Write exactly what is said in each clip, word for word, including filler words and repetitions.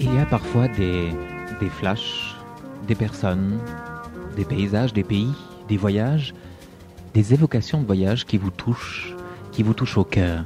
Il y a parfois des, des flashs, des personnes, des paysages, des pays, des voyages, des évocations de voyages qui vous touchent, qui vous touchent au cœur.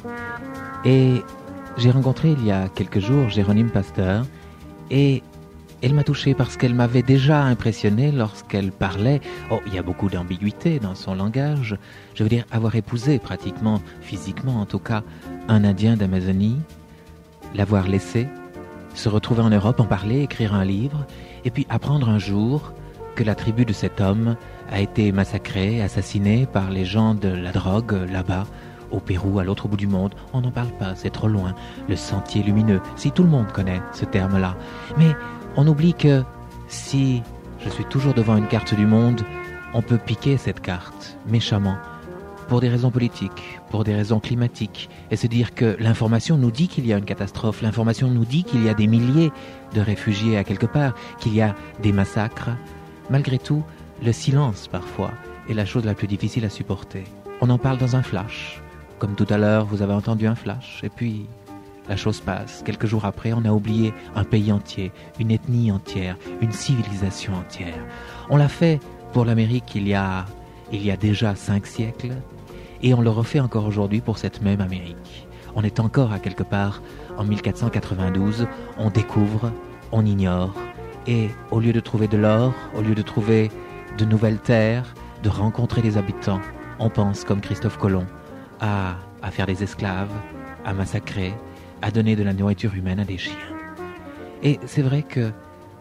Et j'ai rencontré il y a quelques jours Jérônime Pasteur et elle m'a touché parce qu'elle m'avait déjà impressionné lorsqu'elle parlait. Oh, il y a beaucoup d'ambiguïté dans son langage. Je veux dire, avoir épousé pratiquement, physiquement en tout cas, un Indien d'Amazonie, l'avoir laissé, se retrouver en Europe, en parler, écrire un livre, et puis apprendre un jour que la tribu de cet homme a été massacrée, assassinée par les gens de la drogue là-bas, au Pérou, à l'autre bout du monde. On n'en parle pas, c'est trop loin. Le sentier lumineux, si tout le monde connaît ce terme-là. Mais on oublie que si je suis toujours devant une carte du monde, on peut piquer cette carte méchamment pour des raisons politiques, pour des raisons climatiques, et se dire que l'information nous dit qu'il y a une catastrophe, l'information nous dit qu'il y a des milliers de réfugiés à quelque part, qu'il y a des massacres. Malgré tout, le silence parfois est la chose la plus difficile à supporter. On en parle dans un flash, comme tout à l'heure vous avez entendu un flash, et puis la chose passe. Quelques jours après, on a oublié un pays entier, une ethnie entière, une civilisation entière. On l'a fait pour l'Amérique il y a, il y a déjà cinq siècles, et on le refait encore aujourd'hui pour cette même Amérique. On est encore à quelque part en mille quatre cent quatre-vingt-douze, on découvre, on ignore, et au lieu de trouver de l'or, au lieu de trouver de nouvelles terres, de rencontrer des habitants, on pense, comme Christophe Colomb, à, à faire des esclaves, à massacrer, à donner de la nourriture humaine à des chiens. Et c'est vrai que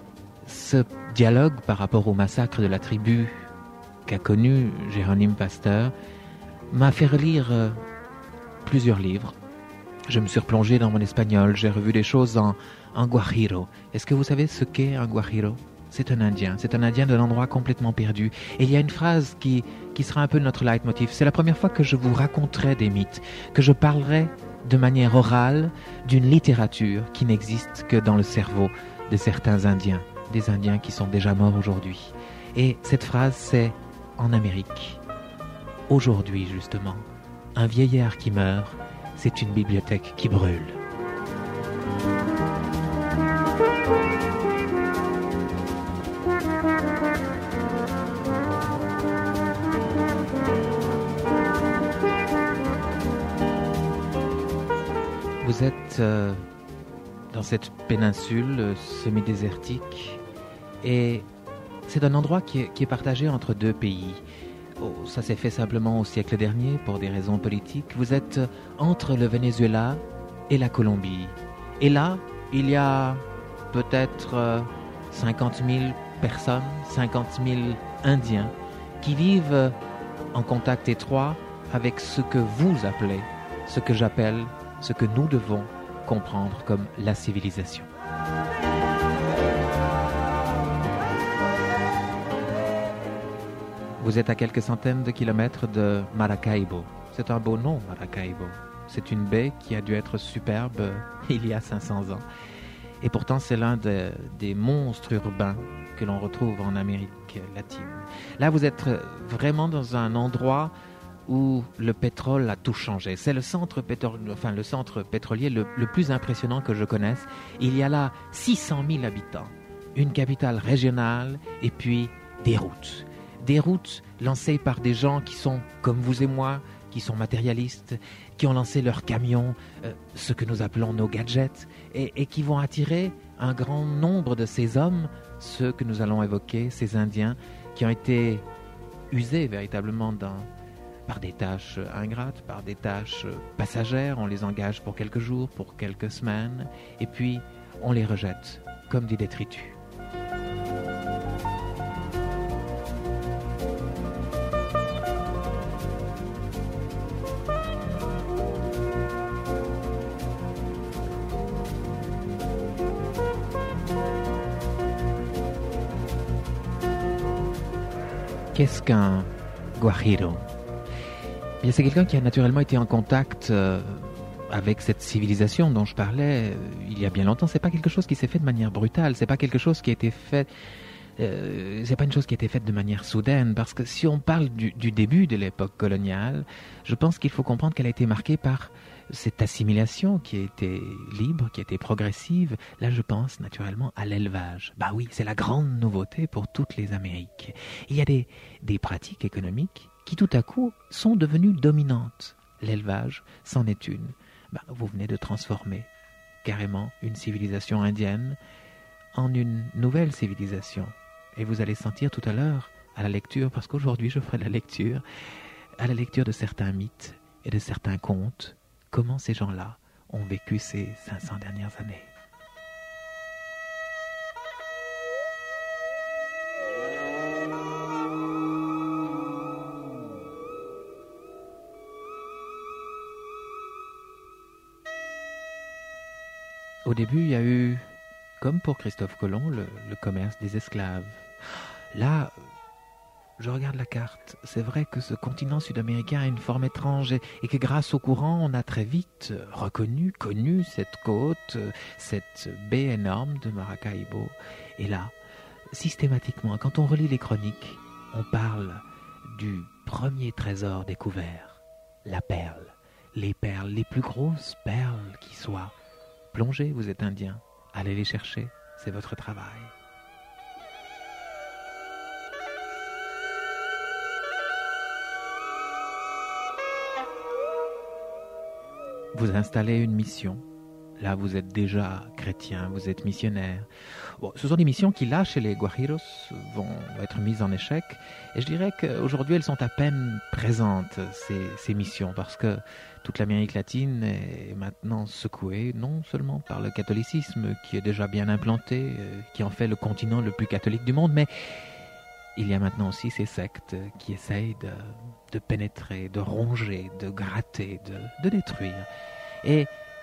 ce dialogue par rapport au massacre de la tribu qu'a connu Jérônime Pasteur m'a fait relire euh, plusieurs livres. Je me suis replongé dans mon espagnol, j'ai revu des choses en, en guajiro. Est-ce que vous savez ce qu'est un guajiro ? C'est un Indien, c'est un Indien d'un endroit complètement perdu. Et il y a une phrase qui, qui sera un peu notre leitmotiv. C'est la première fois que je vous raconterai des mythes, que je parlerai de manière orale d'une littérature qui n'existe que dans le cerveau de certains Indiens, des Indiens qui sont déjà morts aujourd'hui. Et cette phrase, c'est en Amérique. Aujourd'hui, justement, un vieillard qui meurt, c'est une bibliothèque qui brûle. Vous êtes euh, dans cette péninsule euh, semi-désertique et c'est un endroit qui est, qui est partagé entre deux pays. Oh, ça s'est fait simplement au siècle dernier pour des raisons politiques. Vous êtes entre le Venezuela et la Colombie. Et là, il y a peut-être euh, cinquante mille personnes, cinquante mille Indiens qui vivent euh, en contact étroit avec ce que vous appelez, ce que j'appelle, ce que nous devons comprendre comme la civilisation. Vous êtes à quelques centaines de kilomètres de Maracaibo. C'est un beau nom, Maracaibo. C'est une baie qui a dû être superbe il y a cinq cents ans. Et pourtant, c'est l'un de, des monstres urbains que l'on retrouve en Amérique latine. Là, vous êtes vraiment dans un endroit où le pétrole a tout changé. C'est le centre, pétro... enfin, le centre pétrolier le, le plus impressionnant que je connaisse. Il y a là six cent mille habitants, une capitale régionale et puis des routes. Des routes lancées par des gens qui sont comme vous et moi, qui sont matérialistes, qui ont lancé leurs camions, euh, ce que nous appelons nos gadgets, et, et qui vont attirer un grand nombre de ces hommes, ceux que nous allons évoquer, ces Indiens, qui ont été usés véritablement dans, par des tâches ingrates, par des tâches passagères. On les engage pour quelques jours, pour quelques semaines, et puis on les rejette comme des détritus. Qu'est-ce qu'un guajiro ? Bien, c'est quelqu'un qui a naturellement été en contact euh, avec cette civilisation dont je parlais euh, il y a bien longtemps. C'est pas quelque chose qui s'est fait de manière brutale. C'est pas quelque chose qui a été fait. Euh, c'est pas une chose qui a été faite de manière soudaine. Parce que si on parle du, du début de l'époque coloniale, je pense qu'il faut comprendre qu'elle a été marquée par cette assimilation qui a été libre, qui a été progressive. Là, je pense naturellement à l'élevage. Bah oui, c'est la grande nouveauté pour toutes les Amériques. Il y a des, des pratiques économiques qui tout à coup sont devenues dominantes. L'élevage, c'en est une. Bah, vous venez de transformer carrément une civilisation indienne en une nouvelle civilisation. Et vous allez sentir tout à l'heure à la lecture, parce qu'aujourd'hui je ferai la lecture, à la lecture de certains mythes et de certains contes, comment ces gens-là ont vécu ces cinq cents dernières années. Au début, il y a eu, comme pour Christophe Colomb, le, le commerce des esclaves. Là, je regarde la carte. C'est vrai que ce continent sud-américain a une forme étrange et, et que grâce au courant, on a très vite reconnu, connu cette côte, cette baie énorme de Maracaibo. Et là, systématiquement, quand on relit les chroniques, on parle du premier trésor découvert, la perle. Les perles, les plus grosses perles qui soient. Plongez, vous êtes indien. Allez les chercher, c'est votre travail. Vous installez une mission. Là, vous êtes déjà chrétien, vous êtes missionnaire. Bon, ce sont des missions qui, là, chez les Guajiros, vont être mises en échec. Et je dirais qu'aujourd'hui, elles sont à peine présentes, ces, ces missions, parce que toute l'Amérique latine est maintenant secouée, non seulement par le catholicisme, qui est déjà bien implanté, qui en fait le continent le plus catholique du monde, mais il y a maintenant aussi ces sectes qui essayent de, de pénétrer, de ronger, de gratter, de, de détruire. Et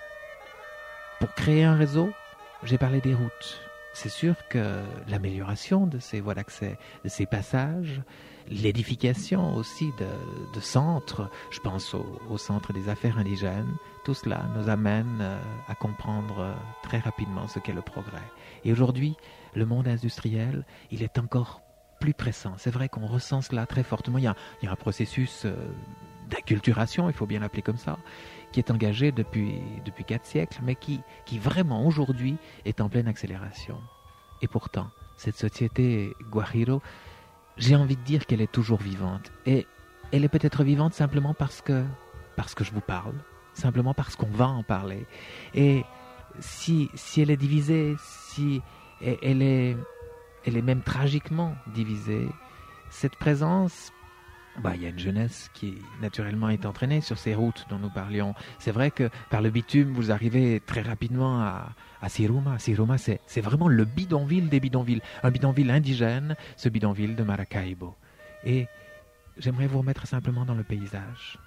pour créer un réseau, j'ai parlé des routes. C'est sûr que l'amélioration de ces voies d'accès, de ces passages, l'édification aussi de, de centres, je pense au, au centre des affaires indigènes, tout cela nous amène à comprendre très rapidement ce qu'est le progrès. Et aujourd'hui, le monde industriel, il est encore plus pressant. C'est vrai qu'on ressent cela très fortement. Il y a, il y a un processus d'acculturation, il faut bien l'appeler comme ça, qui est engagé depuis, depuis quatre siècles, mais qui, qui vraiment aujourd'hui est en pleine accélération. Et pourtant, cette société Guajiro, j'ai envie de dire qu'elle est toujours vivante. Et elle est peut-être vivante simplement parce que, parce que je vous parle, simplement parce qu'on va en parler. Et si, si elle est divisée, si elle est, elle est même tragiquement divisée, cette présence, bah, il y a une jeunesse qui naturellement est entraînée sur ces routes dont nous parlions. C'est vrai que par le bitume, vous arrivez très rapidement à, à Siruma. Siruma, c'est, c'est vraiment le bidonville des bidonvilles. Un bidonville indigène, ce bidonville de Maracaibo. Et j'aimerais vous remettre simplement dans le paysage.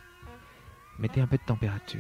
Mettez un peu de température.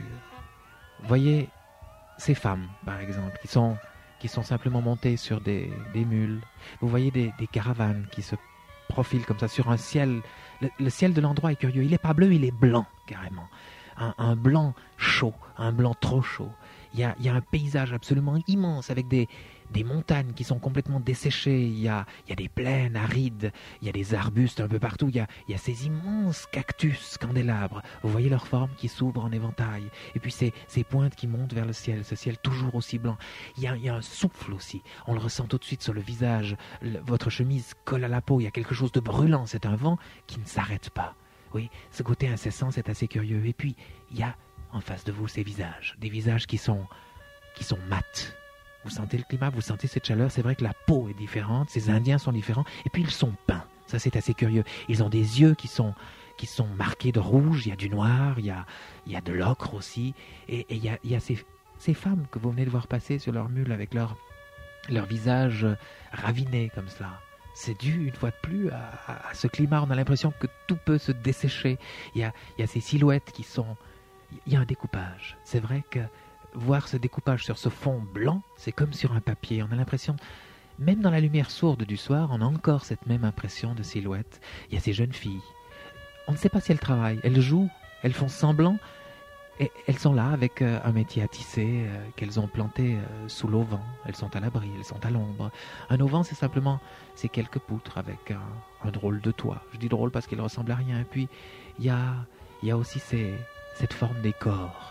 Voyez ces femmes, par exemple, qui sont, qui sont simplement montées sur des, des mules. Vous voyez des, des caravanes qui se profilent comme ça sur un ciel. Le, le ciel de l'endroit est curieux. Il n'est pas bleu, il est blanc, carrément. Un, un blanc chaud, un blanc trop chaud. Il y a, il y a un paysage absolument immense avec des, des montagnes qui sont complètement desséchées. Il y a, il y a des plaines arides, il y a des arbustes un peu partout. Il y a, il y a ces immenses cactus candélabres. Vous voyez leur forme qui s'ouvre en éventail. Et puis ces, ces pointes qui montent vers le ciel, ce ciel toujours aussi blanc. Il y a, il y a un souffle aussi. On le ressent tout de suite sur le visage. Le, votre chemise colle à la peau. Il y a quelque chose de brûlant. C'est un vent qui ne s'arrête pas. Oui, ce côté incessant, c'est assez curieux. Et puis, il y a en face de vous ces visages, des visages qui sont, qui sont mats. Vous sentez le climat, vous sentez cette chaleur. C'est vrai que la peau est différente, ces Indiens sont différents. Et puis, ils sont peints. Ça, c'est assez curieux. Ils ont des yeux qui sont, qui sont marqués de rouge. Il y a du noir, il y a, il y a de l'ocre aussi. Et, et il y a, il y a ces, ces femmes que vous venez de voir passer sur leur mule avec leur, leur visage raviné comme cela. C'est dû, une fois de plus, à, à, à ce climat. On a l'impression que tout peut se dessécher. Il y a, il y a ces silhouettes qui sont... Il y a un découpage. C'est vrai que voir ce découpage sur ce fond blanc, c'est comme sur un papier. On a l'impression, même dans la lumière sourde du soir, on a encore cette même impression de silhouette. Il y a ces jeunes filles. On ne sait pas si elles travaillent. Elles jouent, elles font semblant. Et elles sont là avec euh, un métier à tisser euh, qu'elles ont planté euh, sous l'auvent. Elles sont à l'abri, elles sont à l'ombre. Un auvent, c'est simplement c'est quelques poutres avec un, un drôle de toit. Je dis drôle parce qu'il ressemble à rien. Et puis, il y a, y a aussi ces, cette forme des corps.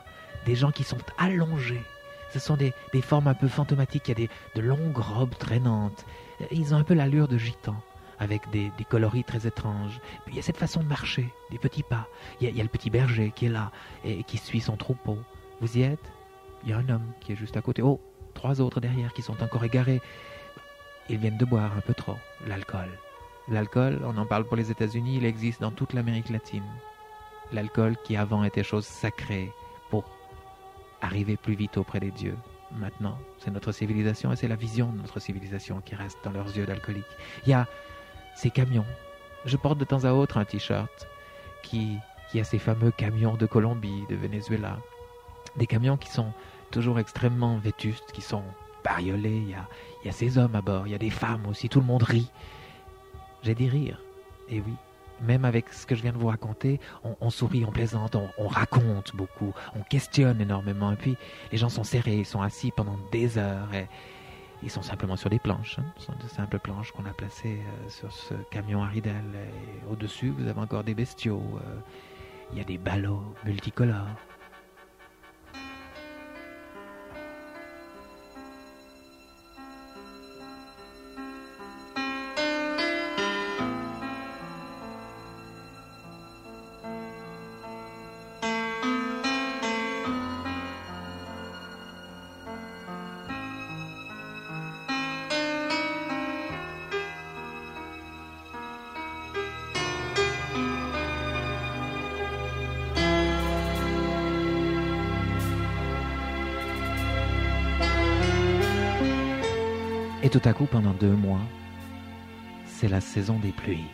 des gens qui sont allongés. Ce sont des, des formes un peu fantomatiques, il y a des, de longues robes traînantes. Ils ont un peu l'allure de gitans, avec des, des coloris très étranges. Puis il y a cette façon de marcher, des petits pas. Il y a, il y a le petit berger qui est là et qui suit son troupeau. Vous y êtes? Il y a un homme qui est juste à côté. Oh, trois autres derrière qui sont encore égarés. Ils viennent de boire un peu trop, l'alcool. L'alcool, on en parle pour les États-Unis, il existe dans toute l'Amérique latine. L'alcool qui avant était chose sacrée pour arriver plus vite auprès des dieux. Maintenant, c'est notre civilisation et c'est la vision de notre civilisation qui reste dans leurs yeux d'alcooliques. Il y a ces camions. Je porte de temps à autre un t-shirt qui, qui a ces fameux camions de Colombie, de Venezuela. Des camions qui sont toujours extrêmement vétustes, qui sont bariolés. Il y a, il y a ces hommes à bord, il y a des femmes aussi, tout le monde rit. J'ai des rires, et oui. Même avec ce que je viens de vous raconter, on, on sourit, on plaisante, on, on raconte beaucoup, on questionne énormément. Et puis, les gens sont serrés, ils sont assis pendant des heures. Et ils sont simplement sur des planches. Hein. Ce sont de simples planches qu'on a placées euh, sur ce camion Aridel. Et au-dessus, vous avez encore des bestiaux. Euh, il y a des ballots multicolores. Et tout à coup, pendant deux mois, c'est la saison des pluies.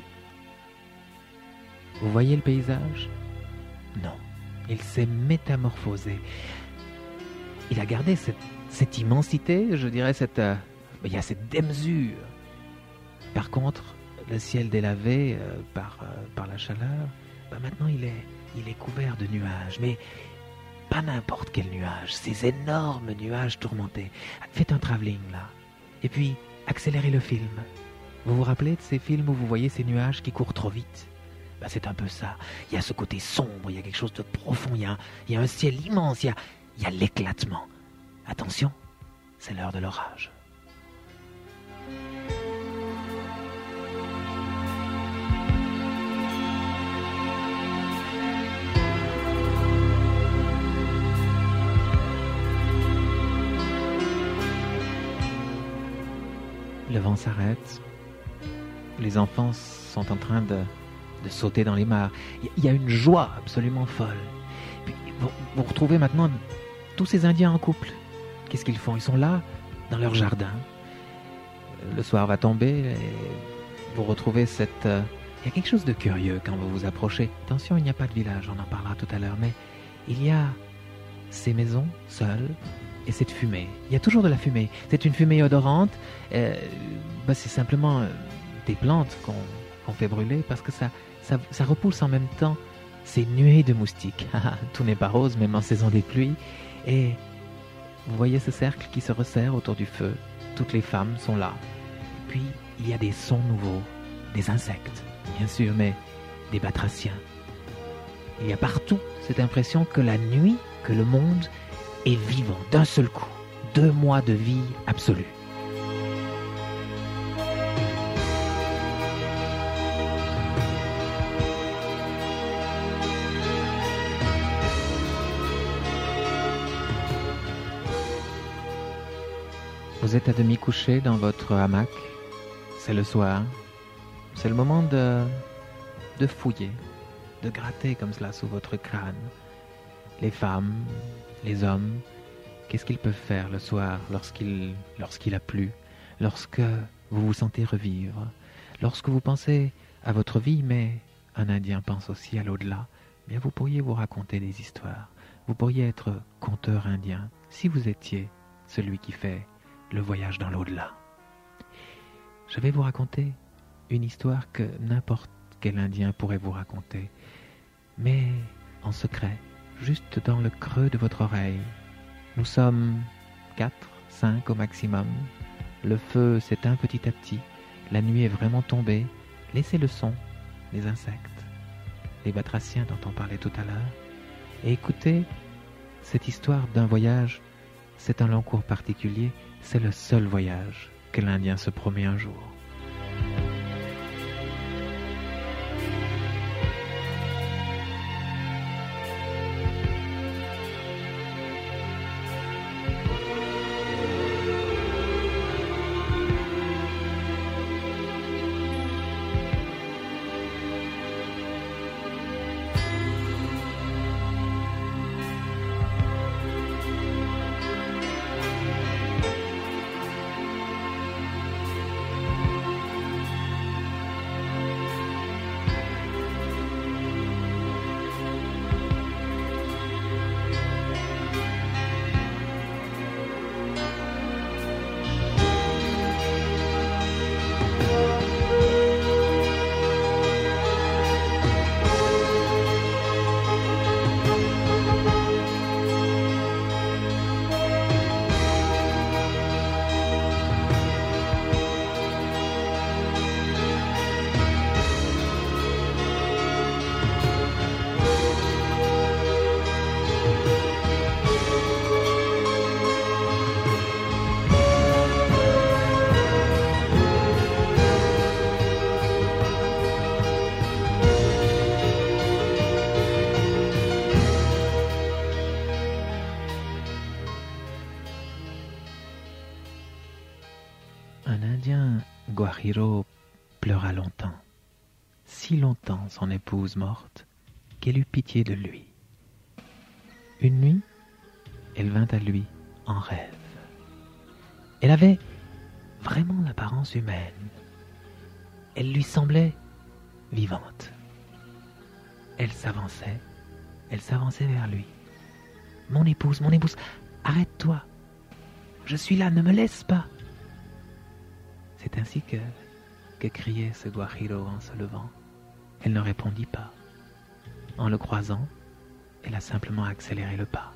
Vous voyez le paysage? Non, il s'est métamorphosé. Il a gardé cette, cette immensité, je dirais, cette, euh, il y a cette démesure. Par contre, le ciel délavé euh, par, euh, par la chaleur, ben maintenant il est, il est couvert de nuages, mais pas n'importe quel nuage, ces énormes nuages tourmentés. Faites un travelling là. Et puis, accélérez le film. Vous vous rappelez de ces films où vous voyez ces nuages qui courent trop vite? Ben, c'est un peu ça. Il y a ce côté sombre, il y a quelque chose de profond, il y a, il y a un ciel immense, il y a, il y a l'éclatement. Attention, c'est l'heure de l'orage. Le vent s'arrête. Les enfants sont en train de, de sauter dans les mares. Il y a une joie absolument folle. Puis, vous, vous retrouvez maintenant tous ces Indiens en couple. Qu'est-ce qu'ils font? Ils sont là, dans leur jardin. Le soir va tomber et vous retrouvez cette... Euh, il y a quelque chose de curieux quand vous vous approchez. Attention, il n'y a pas de village, on en parlera tout à l'heure, mais il y a ces maisons seules, et cette fumée. Il y a toujours de la fumée. C'est une fumée odorante. Euh, bah c'est simplement euh, des plantes qu'on qu'on fait brûler parce que ça, ça, ça repousse en même temps ces nuées de moustiques. Tout n'est pas rose, même en saison des pluies. Et vous voyez ce cercle qui se resserre autour du feu. Toutes les femmes sont là. Et puis, il y a des sons nouveaux. Des insectes, bien sûr, mais des batraciens. Il y a partout cette impression que la nuit, que le monde est vivant d'un seul coup. Deux mois de vie absolue. Vous êtes à demi couché dans votre hamac. C'est le soir. C'est le moment de, de fouiller, de gratter comme cela sous votre crâne. Les femmes, les hommes, qu'est-ce qu'ils peuvent faire le soir lorsqu'il, lorsqu'il a plu, lorsque vous vous sentez revivre, lorsque vous pensez à votre vie, mais un Indien pense aussi à l'au-delà, bien vous pourriez vous raconter des histoires. Vous pourriez être conteur indien si vous étiez celui qui fait le voyage dans l'au-delà. Je vais vous raconter une histoire que n'importe quel Indien pourrait vous raconter, mais en secret, juste dans le creux de votre oreille. Nous sommes quatre, cinq au maximum. Le feu s'éteint petit à petit. La nuit est vraiment tombée. Laissez le son, les insectes, les batraciens dont on parlait tout à l'heure, et écoutez Cette histoire d'un voyage, c'est un long cours particulier, c'est le seul voyage que l'Indien se promet un jour. Un Indien, Guajiro, pleura longtemps, si longtemps son épouse morte, qu'elle eut pitié de lui. Une nuit, elle vint à lui en rêve. Elle avait vraiment l'apparence humaine. Elle lui semblait vivante. Elle s'avançait, elle s'avançait vers lui. « Mon épouse, mon épouse, arrête-toi. Je suis là, ne me laisse pas. » C'est ainsi que, que criait ce Guajiro en se levant. Elle ne répondit pas. En le croisant, elle a simplement accéléré le pas.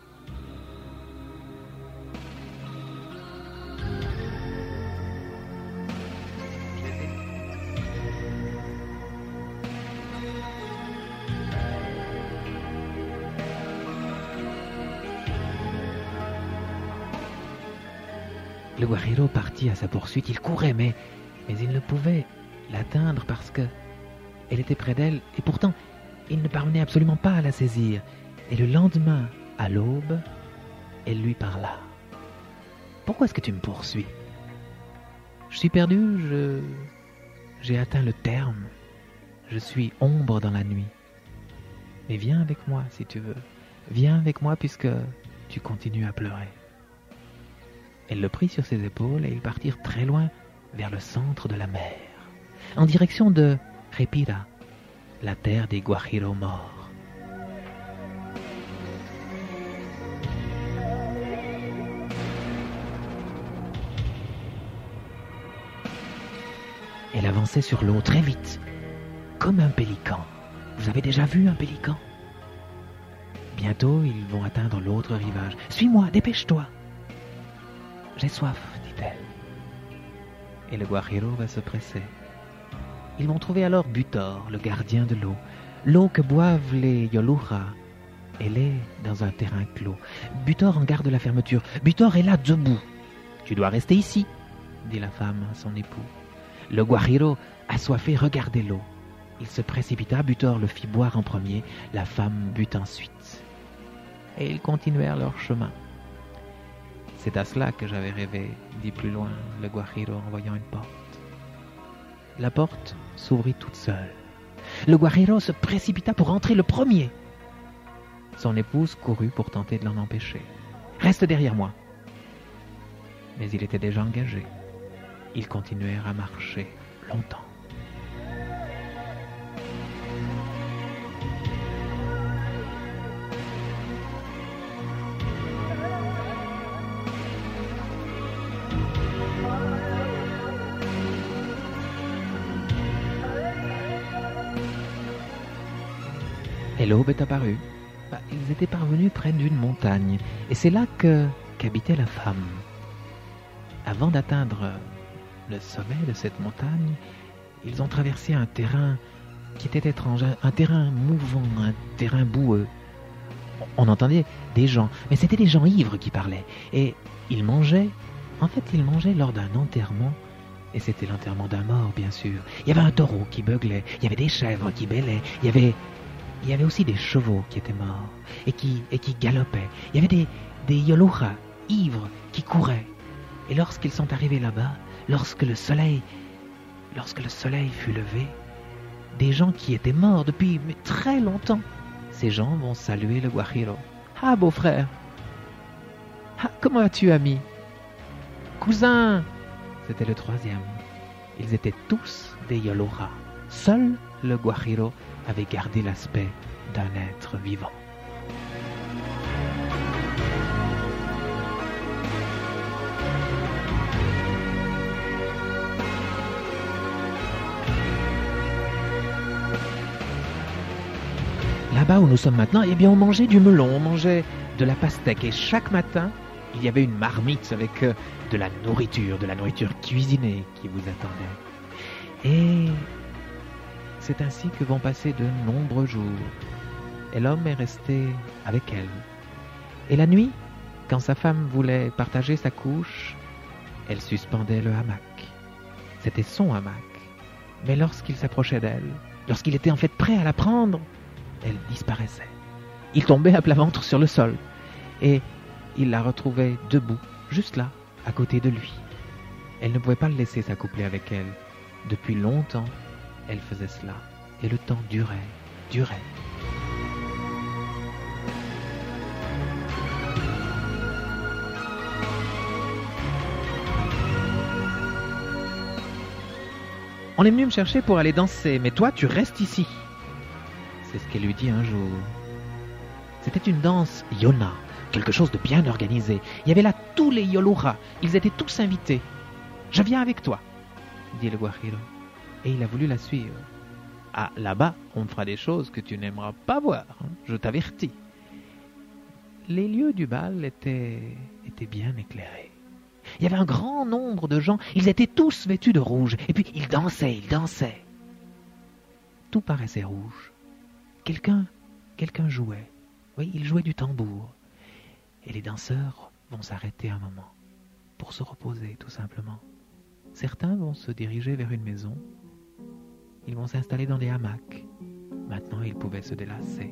Le Guajiro partit à sa poursuite. Il courait, mais, mais il ne pouvait l'atteindre parce que elle était près d'elle, et pourtant, il ne parvenait absolument pas à la saisir. Et le lendemain, à l'aube, elle lui parla. « Pourquoi est-ce que tu me poursuis ? Je suis perdu, je... j'ai atteint le terme. Je suis ombre dans la nuit. Mais viens avec moi, si tu veux. Viens avec moi puisque tu continues à pleurer. » Elle le prit sur ses épaules et ils partirent très loin vers le centre de la mer, en direction de Repira, la terre des Guajiro morts. Elle avançait sur l'eau très vite, comme un pélican. Vous avez déjà vu un pélican ? Bientôt, ils vont atteindre l'autre rivage. « Suis-moi, dépêche-toi !» « J'ai soif, dit-elle. » Et le Guajiro va se presser. Ils vont trouver alors Butor, le gardien de l'eau. L'eau que boivent les Yolura. Elle est dans un terrain clos. Butor en garde la fermeture. Butor est là, debout. « Tu dois rester ici, » dit la femme à son époux. Le Guajiro, assoiffé, regardait l'eau. Il se précipita, Butor le fit boire en premier, la femme but ensuite. Et ils continuèrent leur chemin. C'est à cela que j'avais rêvé, dit plus loin le Guajiro en voyant une porte. La porte s'ouvrit toute seule. Le Guajiro se précipita pour entrer le premier. Son épouse courut pour tenter de l'en empêcher. « Reste derrière moi !» Mais il était déjà engagé. Ils continuèrent à marcher longtemps. Et l'aube est apparue. Bah, ils étaient parvenus près d'une montagne, et c'est là que qu'habitait la femme. Avant d'atteindre le sommet de cette montagne, ils ont traversé un terrain qui était étrange, un terrain mouvant, un terrain boueux. On entendait des gens, mais c'était des gens ivres qui parlaient. Et ils mangeaient, en fait ils mangeaient lors d'un enterrement, et c'était l'enterrement d'un mort bien sûr. Il y avait un taureau qui beuglait, il y avait des chèvres qui bêlaient, il y avait, il y avait aussi des chevaux qui étaient morts, et qui, et qui galopaient. Il y avait des, des yolojas ivres qui couraient. Et lorsqu'ils sont arrivés là-bas, lorsque le soleil, lorsque le soleil fut levé, des gens qui étaient morts depuis mais très longtemps, ces gens vont saluer le Guajiro. « Ah, beau-frère! Ah, comment as-tu, ami? Cousin !» C'était le troisième. Ils étaient tous des Yolojas. Seul le Guajiro avait gardé l'aspect d'un être vivant. Là-bas où nous sommes maintenant, eh bien, on mangeait du melon, on mangeait de la pastèque. Et chaque matin, il y avait une marmite avec euh, de la nourriture, de la nourriture cuisinée qui vous attendait. Et c'est ainsi que vont passer de nombreux jours. Et l'homme est resté avec elle. Et la nuit, quand sa femme voulait partager sa couche, elle suspendait le hamac. C'était son hamac. Mais lorsqu'il s'approchait d'elle, lorsqu'il était en fait prêt à la prendre, elle disparaissait. Il tombait à plat ventre sur le sol et il la retrouvait debout, juste là, à côté de lui. Elle ne pouvait pas le laisser s'accoupler avec elle. Depuis longtemps, elle faisait cela et le temps durait, durait. On est venu me chercher pour aller danser, mais toi, tu restes ici. C'est ce qu'elle lui dit un jour. C'était une danse Yona, quelque chose de bien organisé. Il y avait là tous les Yolojas, ils étaient tous invités. Je viens avec toi, dit le Guajiro. Et il a voulu la suivre. Ah, là-bas, on fera des choses que tu n'aimeras pas voir, hein, je t'avertis. Les lieux du bal étaient, étaient bien éclairés. Il y avait un grand nombre de gens, ils étaient tous vêtus de rouge, et puis ils dansaient, ils dansaient. Tout paraissait rouge. Quelqu'un, quelqu'un jouait. Oui, il jouait du tambour. Et les danseurs vont s'arrêter un moment pour se reposer, tout simplement. Certains vont se diriger vers une maison. Ils vont s'installer dans des hamacs. Maintenant, ils pouvaient se délasser.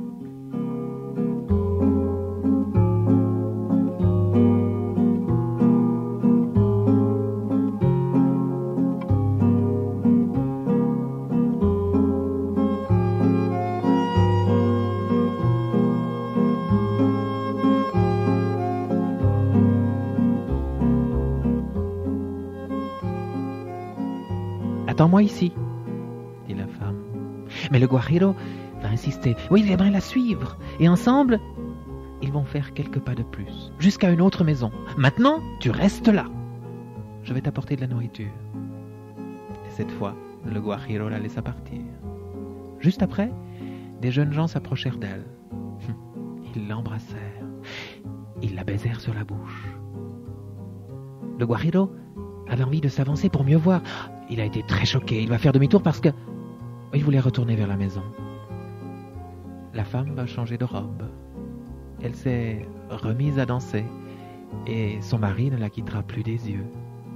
Attends-moi ici, dit la femme. Mais le Guajiro va insister. Oui, il aimerait la suivre. Et ensemble, ils vont faire quelques pas de plus, jusqu'à une autre maison. Maintenant, tu restes là. Je vais t'apporter de la nourriture. Et cette fois, le Guajiro la laissa partir. Juste après, des jeunes gens s'approchèrent d'elle. Ils l'embrassèrent. Ils la baisèrent sur la bouche. Le Guajiro avait envie de s'avancer pour mieux voir. Il a été très choqué. Il va faire demi-tour parce que... Il voulait retourner vers la maison. La femme va changer de robe. Elle s'est remise à danser et son mari ne la quittera plus des yeux.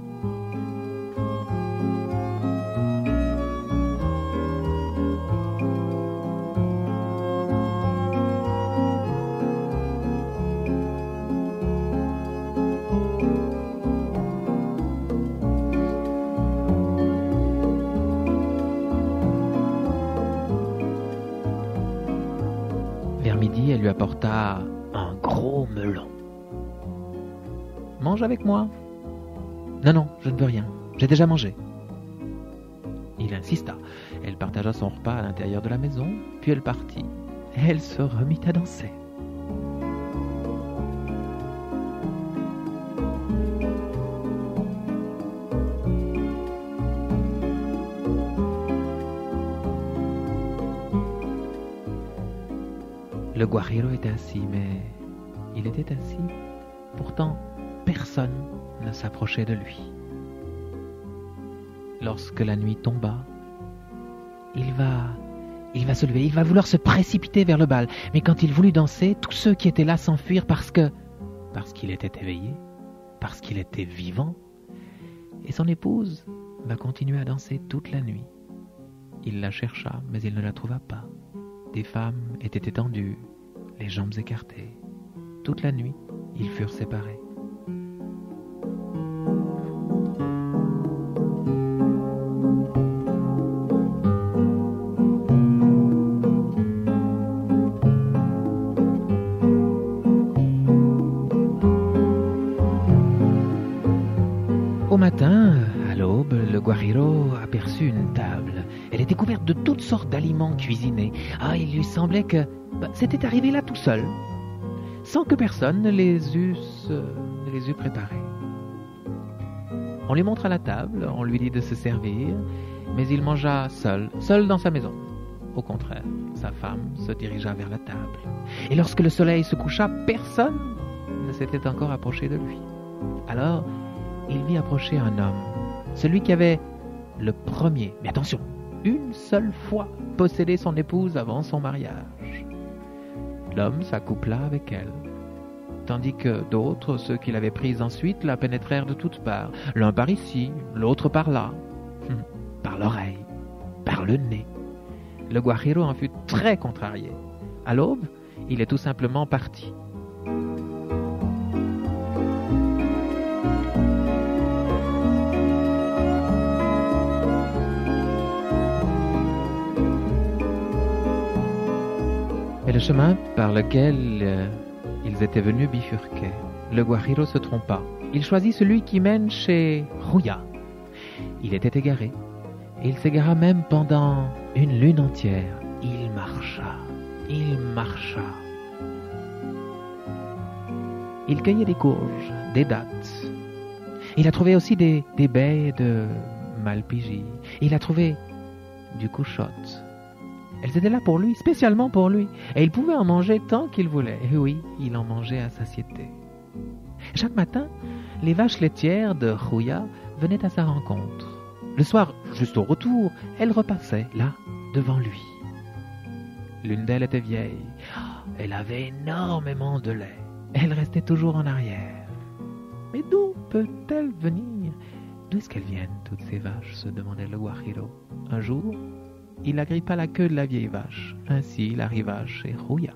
Vers midi, elle lui apporta un gros melon. « Mange avec moi. »« Non, non, je ne veux rien. J'ai déjà mangé. » Il insista. Elle partagea son repas à l'intérieur de la maison, puis elle partit. Elle se remit à danser. Le Guajiro était assis, mais il était assis. Pourtant, personne ne s'approchait de lui. Lorsque la nuit tomba, il va Il va se lever, il va vouloir se précipiter vers le bal. Mais quand il voulut danser, tous ceux qui étaient là s'enfuirent parce que... parce qu'il était éveillé, parce qu'il était vivant. Et son épouse va continuer à danser toute la nuit. Il la chercha, mais il ne la trouva pas. Des femmes étaient étendues, les jambes écartées. Toute la nuit, ils furent séparés. Au matin, à l'aube, le guajiro aperçut une table. Elle était couverte de toutes sortes d'aliments cuisinés. Ah, il lui semblait que bah, c'était arrivé là tout seul, sans que personne ne les eût, euh, ne les eût préparés. On lui montra la table, on lui dit de se servir, mais il mangea seul, seul dans sa maison. Au contraire, sa femme se dirigea vers la table. Et lorsque le soleil se coucha, personne ne s'était encore approché de lui. Alors, il vit approcher un homme, celui qui avait le premier, mais attention, une seule fois possédé son épouse avant son mariage. L'homme s'accoupla avec elle, tandis que d'autres, ceux qui l'avaient prise ensuite, la pénétrèrent de toutes parts, l'un par ici, l'autre par là, hum, par l'oreille, par le nez. Le guajiro en fut très contrarié. À l'aube, il est tout simplement parti. Et le chemin par lequel euh, ils étaient venus bifurquer. Le guajiro se trompa. Il choisit celui qui mène chez Ruya. Il était égaré. Il s'égara même pendant une lune entière. Il marcha, il marcha. Il cueillait des courges, des dattes. Il a trouvé aussi des, des baies de malpigi. Il a trouvé du couchotte. Elles étaient là pour lui, spécialement pour lui. Et il pouvait en manger tant qu'il voulait. Et oui, il en mangeait à satiété. Chaque matin, les vaches laitières de Ruya venaient à sa rencontre. Le soir, juste au retour, elles repassaient, là, devant lui. L'une d'elles était vieille. Elle avait énormément de lait. Elle restait toujours en arrière. Mais d'où peut-elle venir? D'où est-ce qu'elles viennent, toutes ces vaches? Se demandait le guajiro. Un jour, il agrippa la queue de la vieille vache. Ainsi, il arriva chez Ruya.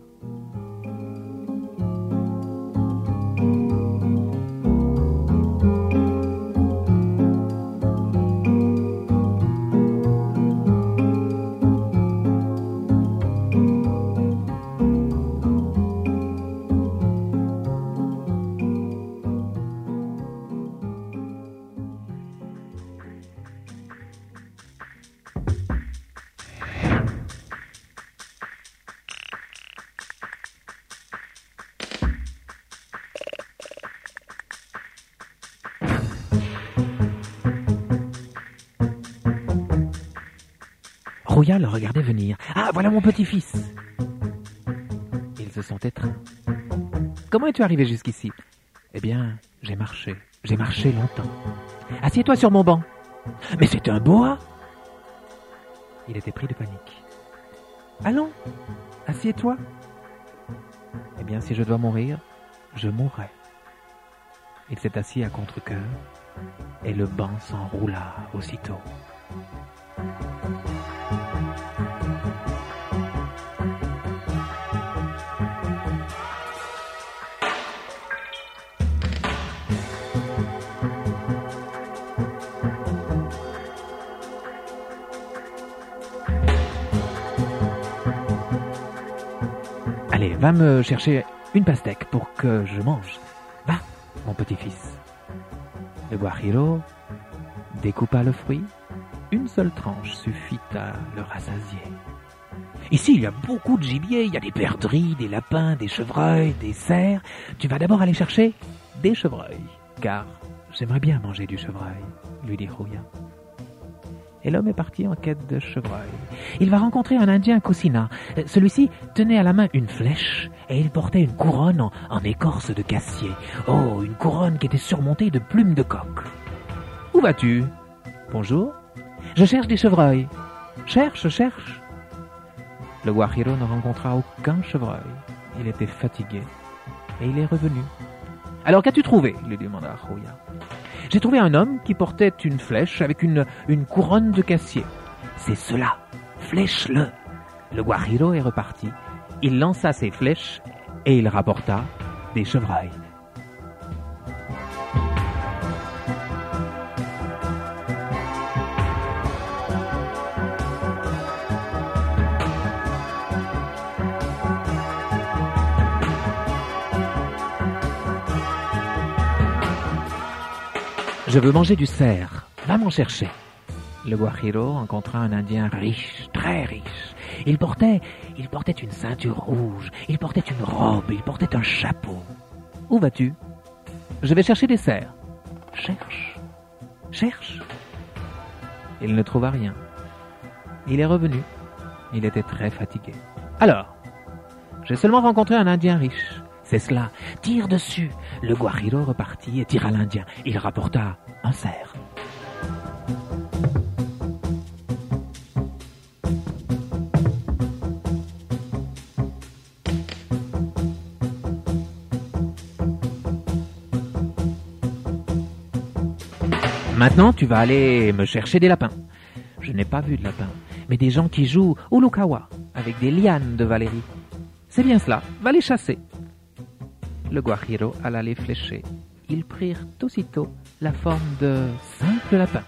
Ruya le regardait venir. « Ah, voilà mon petit-fils !» Ils se sont étreints. « Comment es-tu arrivé jusqu'ici ?»« Eh bien, j'ai marché. J'ai marché longtemps. »« Assieds-toi sur mon banc. »« Mais c'est un boa !» Il était pris de panique. « Allons, assieds-toi. »« Eh bien, si je dois mourir, je mourrai. » Il s'est assis à contre-cœur et le banc s'enroula aussitôt. Allez, va me chercher une pastèque pour que je mange. Va, mon petit-fils. Le guajiro découpa le fruit. Une seule tranche suffit à le rassasier. Ici, il y a beaucoup de gibier. Il y a des perdrix, des lapins, des chevreuils, des cerfs. Tu vas d'abord aller chercher des chevreuils, car j'aimerais bien manger du chevreuil, lui dit Ruya. Et l'homme est parti en quête de chevreuil. Il va rencontrer un Indien Kusina. Celui-ci tenait à la main une flèche et il portait une couronne en, en écorce de cassier. Oh, une couronne qui était surmontée de plumes de coq. Où vas-tu? Bonjour. Je cherche des chevreuils. Cherche, cherche. Le Guajiro ne rencontra aucun chevreuil. Il était fatigué et il est revenu. « Alors qu'as-tu trouvé ?» lui demanda Julia. « J'ai trouvé un homme qui portait une flèche avec une, une couronne de cassier. »« C'est cela, flèche-le !» Le Guajiro est reparti. Il lança ses flèches et il rapporta des chevreuils. « Je veux manger du cerf, va m'en chercher. » Le Guajiro rencontra un Indien riche, très riche. Il portait, il portait une ceinture rouge, il portait une robe, il portait un chapeau. « Où vas-tu ?»« Je vais chercher des cerfs. »« Cherche, cherche. » Il ne trouva rien. Il est revenu. Il était très fatigué. « Alors, j'ai seulement rencontré un Indien riche. » C'est cela, tire dessus. Le Guajiro repartit et tira l'Indien. Il rapporta un cerf. Maintenant, tu vas aller me chercher des lapins. Je n'ai pas vu de lapins, mais des gens qui jouent au Lukawa avec des lianes de Valérie. C'est bien cela, va les chasser. Le Guajiro alla les flécher. Ils prirent aussitôt la forme de simples lapins.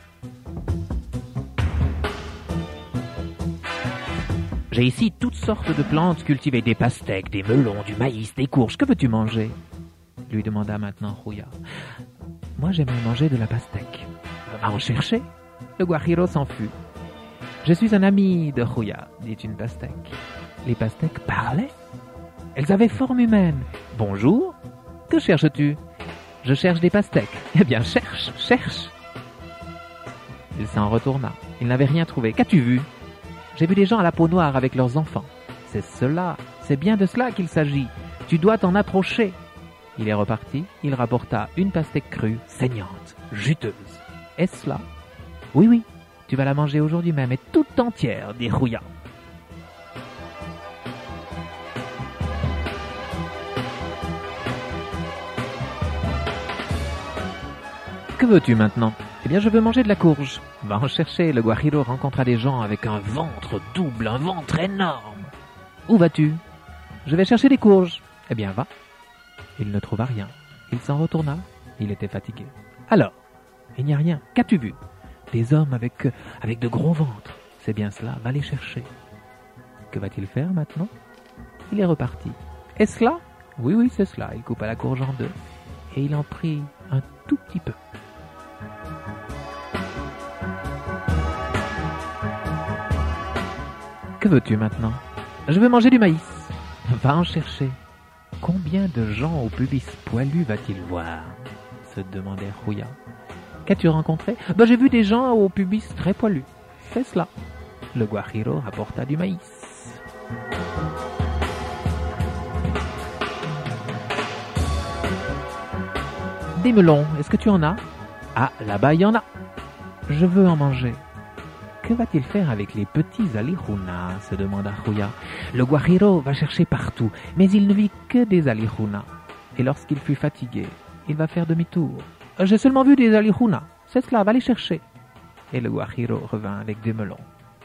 J'ai ici toutes sortes de plantes cultivées, des pastèques, des melons, du maïs, des courges. Que veux-tu manger ? Lui demanda maintenant Julia. Moi, j'aimerais manger de la pastèque. Va en chercher. Le Guajiro s'enfuit. Je suis un ami de Julia, dit une pastèque. Les pastèques parlaient. Elles avaient forme humaine. Bonjour, que cherches-tu ? Je cherche des pastèques. Eh bien, cherche, cherche. Il s'en retourna. Il n'avait rien trouvé. Qu'as-tu vu ? J'ai vu des gens à la peau noire avec leurs enfants. C'est cela, c'est bien de cela qu'il s'agit. Tu dois t'en approcher. Il est reparti. Il rapporta une pastèque crue, saignante, juteuse. Est-ce cela ? Oui, oui, tu vas la manger aujourd'hui même et toute entière, dit Julia. Que veux-tu maintenant ? Eh bien, je veux manger de la courge. Va en chercher. Le Guajiro rencontra des gens avec un ventre double, un ventre énorme. Où vas-tu ? Je vais chercher des courges. Eh bien, va. Il ne trouva rien. Il s'en retourna. Il était fatigué. Alors, il n'y a rien. Qu'as-tu vu ? Des hommes avec, avec de gros ventres. C'est bien cela. Va les chercher. Que va-t-il faire maintenant ? Il est reparti. Est-ce cela ? Oui, oui, c'est cela. Il coupa la courge en deux. Et il en prit un tout petit peu. Que veux-tu maintenant ? Je veux manger du maïs. Va en chercher. Combien de gens au pubis poilu va-t-il voir ? Se demandait Julia. Qu'as-tu rencontré ? Ben, j'ai vu des gens au pubis très poilus. C'est cela. Le Guajiro rapporta du maïs. Des melons, est-ce que tu en as ? Ah, là-bas, il y en a. Je veux en manger. Que va-t-il faire avec les petits alijunas ? Se demanda Julia. Le Guajiro va chercher partout, mais il ne vit que des alijunas. Et lorsqu'il fut fatigué, il va faire demi-tour. J'ai seulement vu des alijunas. C'est cela, va les chercher. Et le Guajiro revint avec des melons.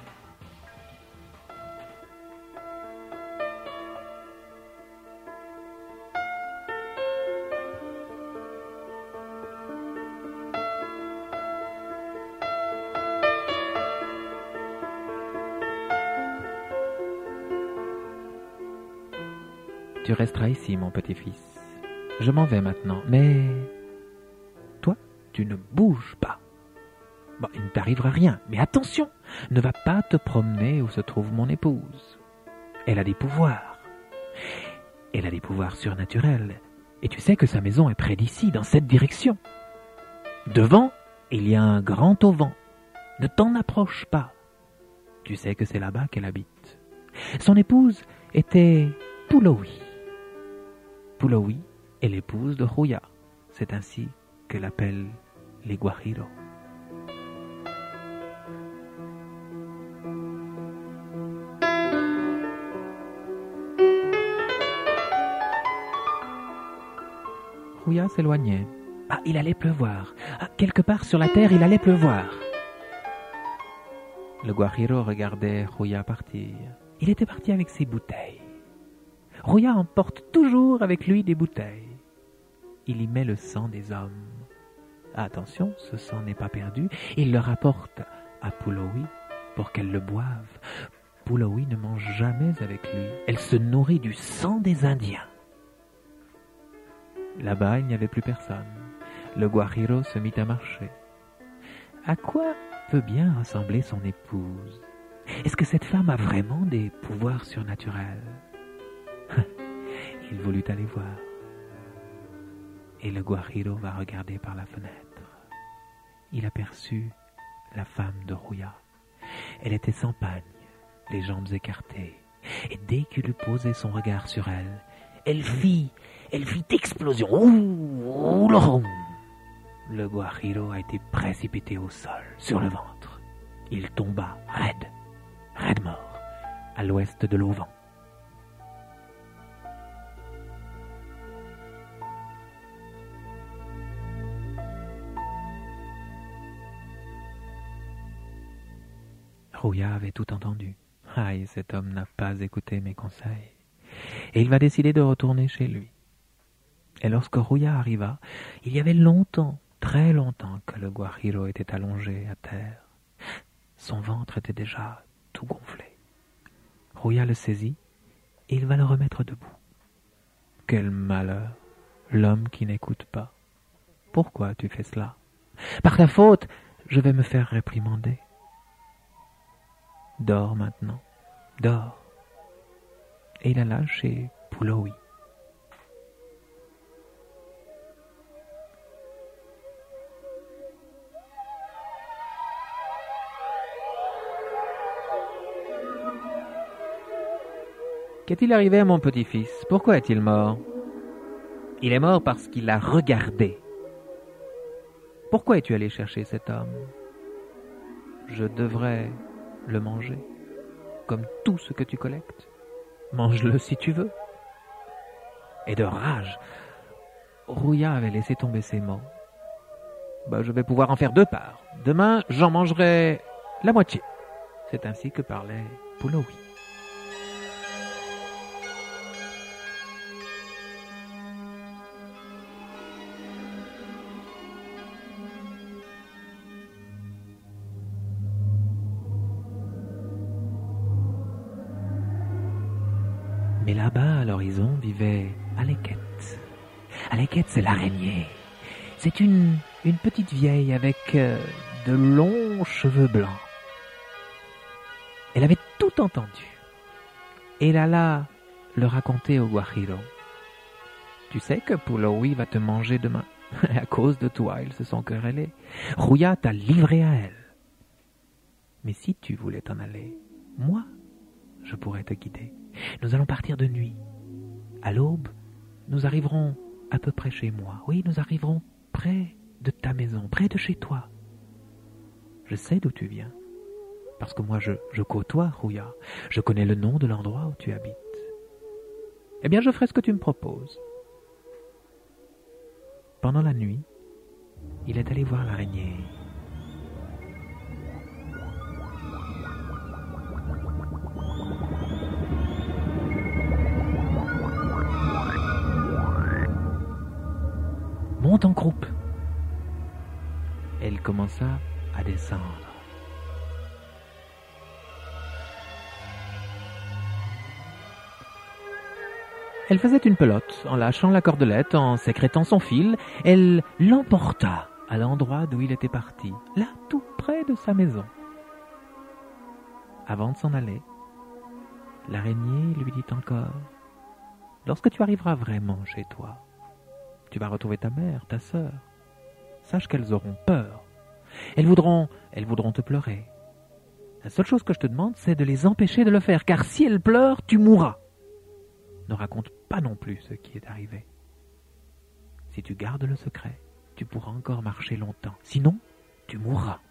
Tu resteras ici, mon petit-fils. Je m'en vais maintenant, mais... Toi, tu ne bouges pas. Bon, il ne t'arrivera rien, mais attention, ne va pas te promener où se trouve mon épouse. Elle a des pouvoirs. Elle a des pouvoirs surnaturels. Et tu sais que sa maison est près d'ici, dans cette direction. Devant, il y a un grand auvent. Ne t'en approche pas. Tu sais que c'est là-bas qu'elle habite. Son épouse était Pulowi. Pulowi est l'épouse de Julia. C'est ainsi que l'appellent les Guajiro. Rouya s'éloignait. Ah, il allait pleuvoir. Ah, quelque part sur la terre, il allait pleuvoir. Le Guajiro regardait Rouya partir. Il était parti avec ses bouteilles. Rouya emporte toujours avec lui des bouteilles. Il y met le sang des hommes. Attention, ce sang n'est pas perdu. Il le rapporte à Pulowi pour qu'elle le boive. Pulowi ne mange jamais avec lui. Elle se nourrit du sang des Indiens. Là-bas, il n'y avait plus personne. Le Guajiro se mit à marcher. À quoi peut bien ressembler son épouse? Est-ce que cette femme a vraiment des pouvoirs surnaturels? Il voulut aller voir. Et le Guajiro va regarder par la fenêtre. Il aperçut la femme de Rouya. Elle était sans pagne, les jambes écartées. Et dès qu'il eut posé son regard sur elle, elle fit, elle fit explosion. Ouh, ouh, ouh. Le Guajiro a été précipité au sol, sur le ventre. Il tomba raide, raide mort, à l'ouest de l'Auvent. Rouya avait tout entendu. Aïe, cet homme n'a pas écouté mes conseils. Et il va décider de retourner chez lui. Et lorsque Rouya arriva, il y avait longtemps, très longtemps, que le Guajiro était allongé à terre. Son ventre était déjà tout gonflé. Rouya le saisit et il va le remettre debout. Quel malheur, l'homme qui n'écoute pas. Pourquoi tu fais cela? Par ta faute, je vais me faire réprimander. Dors maintenant, dors. Et il alla chez Pulowi. Qu'est-il arrivé à mon petit-fils? Pourquoi est-il mort? Il est mort parce qu'il a regardé. Pourquoi es-tu allé chercher cet homme? Je devrais le manger, comme tout ce que tu collectes. Mange-le si tu veux. Et de rage, Rouya avait laissé tomber ses mots. Bah, je vais pouvoir en faire deux parts. Demain, j'en mangerai la moitié. C'est ainsi que parlait Pulowi. Mais là-bas, à l'horizon, vivait Aleket. Aleket, c'est l'araignée. C'est une, une petite vieille avec euh, de longs cheveux blancs. Elle avait tout entendu. Et elle alla le raconter au Guajiro. Tu sais que Pulowi va te manger demain. À cause de toi, ils se sont querellés. Rouya t'a livré à elle. Mais si tu voulais t'en aller, moi, je pourrais te guider. Nous allons partir de nuit. À l'aube, nous arriverons à peu près chez moi. Oui, nous arriverons près de ta maison, près de chez toi. Je sais d'où tu viens. Parce que moi, je, je côtoie Rouya. Je connais le nom de l'endroit où tu habites. Eh bien, je ferai ce que tu me proposes. Pendant la nuit, il est allé voir l'araignée. Monte en croupe. Elle commença à descendre. Elle faisait une pelote en lâchant la cordelette, en sécrétant son fil. Elle l'emporta à l'endroit d'où il était parti, là tout près de sa maison. Avant de s'en aller, l'araignée lui dit encore: lorsque tu arriveras vraiment chez toi, tu vas retrouver ta mère, ta sœur. Sache qu'elles auront peur. Elles voudront, elles voudront te pleurer. La seule chose que je te demande, c'est de les empêcher de le faire, car si elles pleurent, tu mourras. Ne raconte pas non plus ce qui est arrivé. Si tu gardes le secret, tu pourras encore marcher longtemps. Sinon, tu mourras.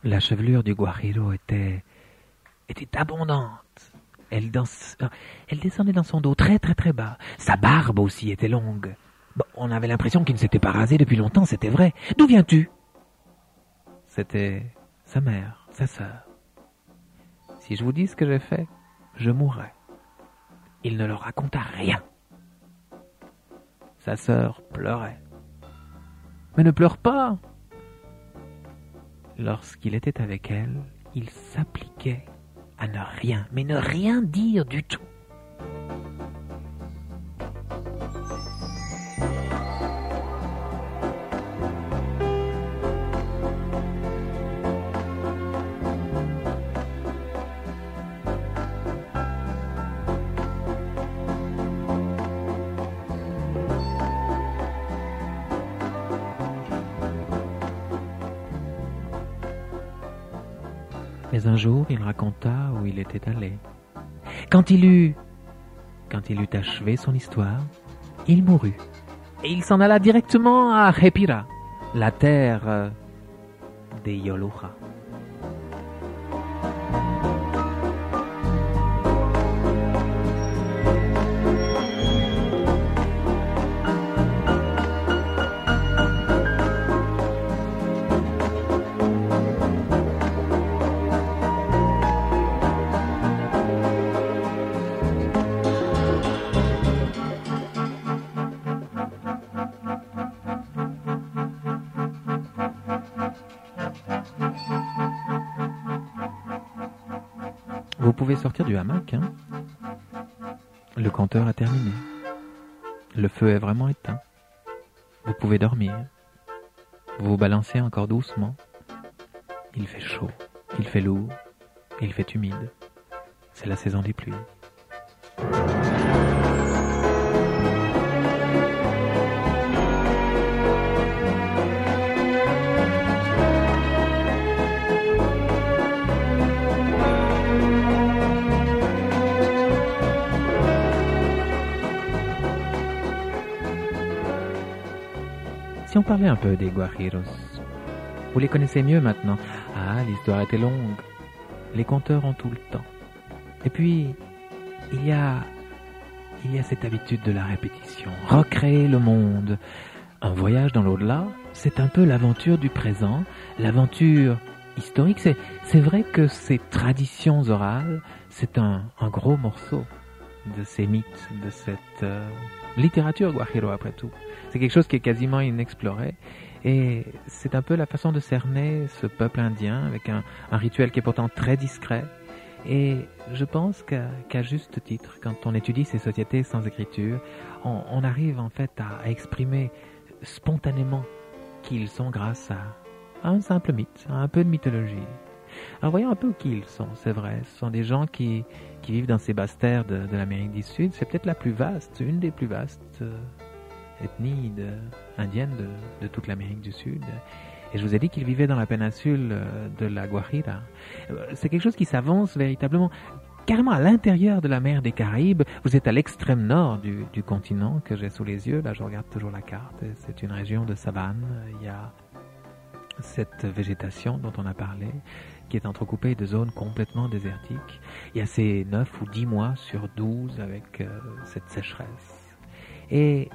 La chevelure du Guajiro était, était abondante. Elle, danse, elle descendait dans son dos très très très bas. Sa barbe aussi était longue. Bon, on avait l'impression qu'il ne s'était pas rasé depuis longtemps, c'était vrai. D'où viens-tu? C'était sa mère, sa sœur. Si je vous dis ce que j'ai fait, je mourrais. Il ne leur raconta rien. Sa sœur pleurait. Mais ne pleure pas! Lorsqu'il était avec elle, il s'appliquait à ne rien, mais ne rien dire du tout. Mais un jour, il raconta où il était allé. Quand il eut, quand il eut achevé son histoire, il mourut. Et il s'en alla directement à Hepira, la terre des Yoloja. Vous pouvez sortir du hamac, hein? Le compteur a terminé. Le feu est vraiment éteint. Vous pouvez dormir. Vous vous balancez encore doucement. Il fait chaud, il fait lourd, il fait humide. C'est la saison des pluies. Si on parlait un peu des Guajiros, vous les connaissez mieux maintenant. Ah, l'histoire était longue. Les conteurs ont tout le temps. Et puis, il y a, il y a cette habitude de la répétition. Recréer le monde. Un voyage dans l'au-delà, c'est un peu l'aventure du présent, l'aventure historique. C'est, c'est vrai que ces traditions orales, c'est un, un gros morceau de ces mythes, de cette euh, littérature Guajiro après tout. C'est quelque chose qui est quasiment inexploré et c'est un peu la façon de cerner ce peuple indien avec un, un rituel qui est pourtant très discret. Et je pense qu'à, qu'à juste titre, quand on étudie ces sociétés sans écriture, on, on arrive en fait à, à exprimer spontanément qui ils sont grâce à, à un simple mythe, à un peu de mythologie. Alors voyons un peu qui ils sont, c'est vrai. Ce sont des gens qui, qui vivent dans ces basses terres de, de l'Amérique du Sud. C'est peut-être la plus vaste, une des plus vastes euh, ethnies de, indiennes de, de toute l'Amérique du Sud. Et je vous ai dit qu'ils vivaient dans la péninsule euh, de la Guajira. C'est quelque chose qui s'avance véritablement carrément à l'intérieur de la mer des Caraïbes. Vous êtes à l'extrême nord du, du continent que j'ai sous les yeux. Là, je regarde toujours la carte. C'est une région de savane. Il y a cette végétation dont on a parlé, qui est entrecoupée de zones complètement désertiques. Il y a ces neuf ou dix mois sur douze avec euh, cette sécheresse. Et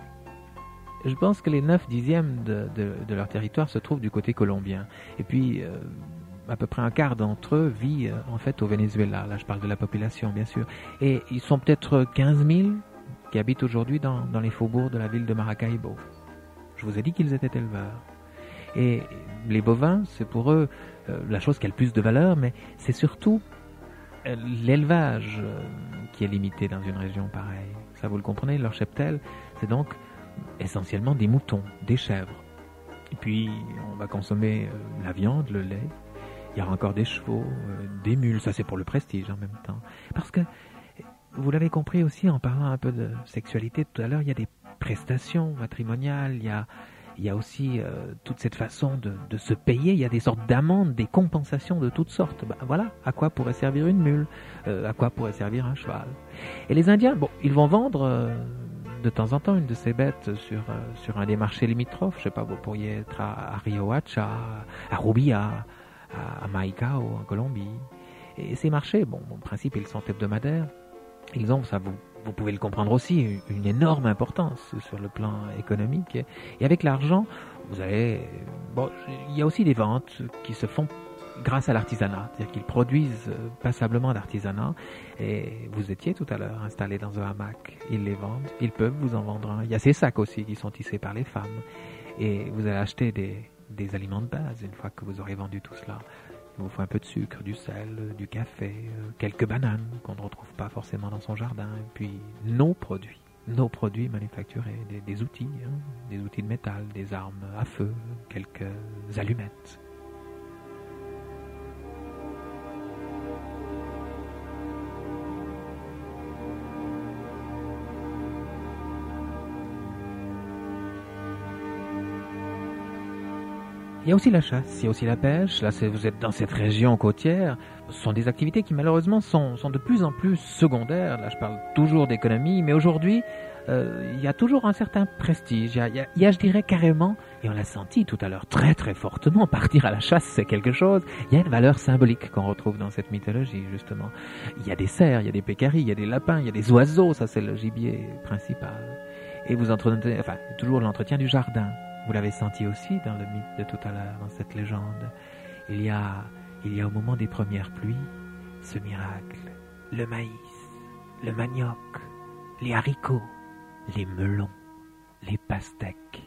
je pense que les neuf dixièmes de, de, de leur territoire se trouvent du côté colombien. Et puis, euh, à peu près un quart d'entre eux vit euh, en fait au Venezuela. Là, je parle de la population, bien sûr. Et ils sont peut-être quinze mille qui habitent aujourd'hui dans, dans les faubourgs de la ville de Maracaibo. Je vous ai dit qu'ils étaient éleveurs. Et les bovins, c'est pour eux euh, la chose qui a le plus de valeur, mais c'est surtout euh, l'élevage euh, qui est limité dans une région pareille. Ça, vous le comprenez, leur cheptel, c'est donc essentiellement des moutons, des chèvres. Et puis, on va consommer euh, la viande, le lait. Il y aura encore des chevaux, euh, des mules. Ça, c'est pour le prestige en même temps. Parce que, vous l'avez compris aussi en parlant un peu de sexualité tout à l'heure, il y a des prestations matrimoniales, il y a Il y a aussi euh, toute cette façon de, de se payer. Il y a des sortes d'amendes, des compensations de toutes sortes. Ben, voilà, à quoi pourrait servir une mule, euh, à quoi pourrait servir un cheval. Et les Indiens, bon, ils vont vendre euh, de temps en temps une de ces bêtes sur, euh, sur un des marchés limitrophes. Je sais pas, vous pourriez être à, à Riohacha, à Rubia, à, à Maicao, en Colombie. Et ces marchés, bon, en principe, ils sont hebdomadaires. Ils ont, ça vous, vous pouvez le comprendre aussi, une énorme importance sur le plan économique. Et avec l'argent, vous allez... Bon, il y a aussi des ventes qui se font grâce à l'artisanat, c'est-à-dire qu'ils produisent passablement d'artisanat. Et vous étiez tout à l'heure installé dans un hamac. Ils les vendent, ils peuvent vous en vendre un. Il y a ces sacs aussi qui sont tissés par les femmes. Et vous allez acheter des, des aliments de base une fois que vous aurez vendu tout cela. Il vous faut un peu de sucre, du sel, du café, quelques bananes qu'on ne retrouve pas forcément dans son jardin. Et puis nos produits, nos produits manufacturés, des, des outils, hein, des outils de métal, des armes à feu, quelques allumettes. Il y a aussi la chasse, il y a aussi la pêche. Là, vous êtes dans cette région côtière. Ce sont des activités qui, malheureusement, sont, sont de plus en plus secondaires. Là, je parle toujours d'économie, mais aujourd'hui, euh, il y a toujours un certain prestige. Il y a, il y a, il y a, je dirais carrément, et on l'a senti tout à l'heure très très fortement, partir à la chasse, c'est quelque chose. Il y a une valeur symbolique qu'on retrouve dans cette mythologie, justement. Il y a des cerfs, il y a des pécaris, il y a des lapins, il y a des oiseaux. Ça, c'est le gibier principal. Et vous entretenez, enfin, toujours l'entretien du jardin. Vous l'avez senti aussi dans le mythe de tout à l'heure, dans cette légende. Il y a, il y a au moment des premières pluies, ce miracle. Le maïs, le manioc, les haricots, les melons, les pastèques.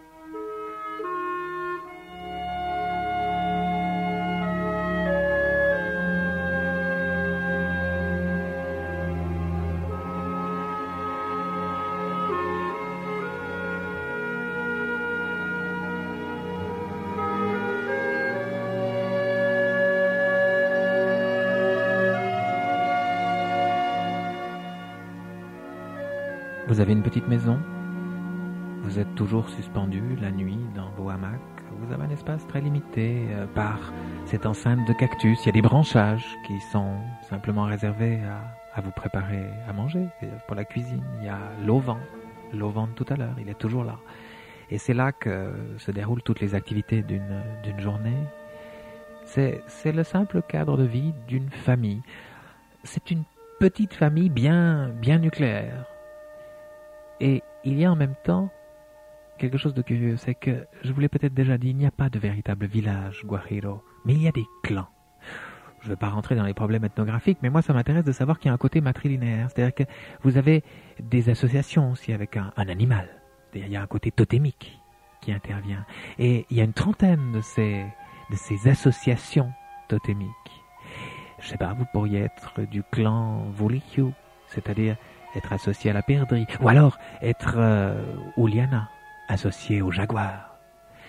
Vous avez une petite maison, vous êtes toujours suspendu la nuit dans vos hamacs, vous avez un espace très limité euh, par cette enceinte de cactus. Il y a des branchages qui sont simplement réservés à, à vous préparer à manger, pour la cuisine. Il y a l'auvent, l'auvent de tout à l'heure, il est toujours là. Et c'est là que se déroulent toutes les activités d'une, d'une journée. C'est, c'est le simple cadre de vie d'une famille. C'est une petite famille bien, bien nucléaire. Et il y a en même temps quelque chose de curieux, c'est que, je vous l'ai peut-être déjà dit, il n'y a pas de véritable village Guajiro, mais il y a des clans. Je ne vais pas rentrer dans les problèmes ethnographiques, mais moi ça m'intéresse de savoir qu'il y a un côté matrilinéaire, c'est-à-dire que vous avez des associations aussi avec un, un animal, il y a un côté totémique qui intervient, et il y a une trentaine de ces, de ces associations totémiques. Je ne sais pas, vous pourriez être du clan Vulikyu, c'est-à-dire être associé à la perdrix, ou alors être euh, Uliana, associé au jaguar.